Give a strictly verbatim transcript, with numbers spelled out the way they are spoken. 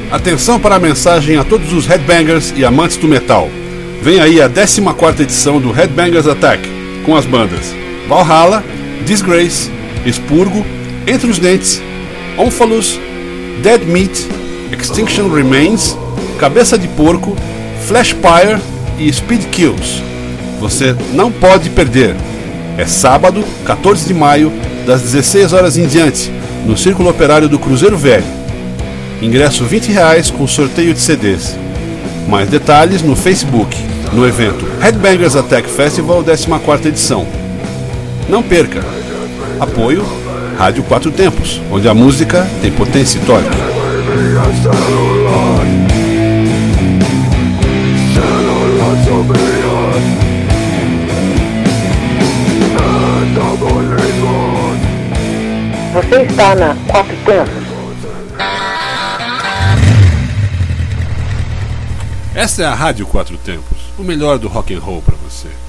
Atenção para a mensagem a todos os headbangers e amantes do metal. Vem aí a décima quarta edição do Headbangers Attack, com as bandas Valhalla, Disgrace, Expurgo, Entre os Dentes, Omphalos, Dead Meat, Extinction Remains, Cabeça de Porco, Flashpire e Speed Kills. Você não pode perder. É sábado, quatorze de maio, das dezesseis horas em diante, no Círculo Operário do Cruzeiro Velho. Ingresso vinte reais com sorteio de C Ds. Mais detalhes no Facebook, no evento Headbangers Attack Festival décima quarta edição. Não perca! Apoio Rádio Quatro Tempos, onde a música tem potência e toque. Você está na Quatro Tempos. Essa é a Rádio Quatro Tempos, o melhor do rock and roll para você.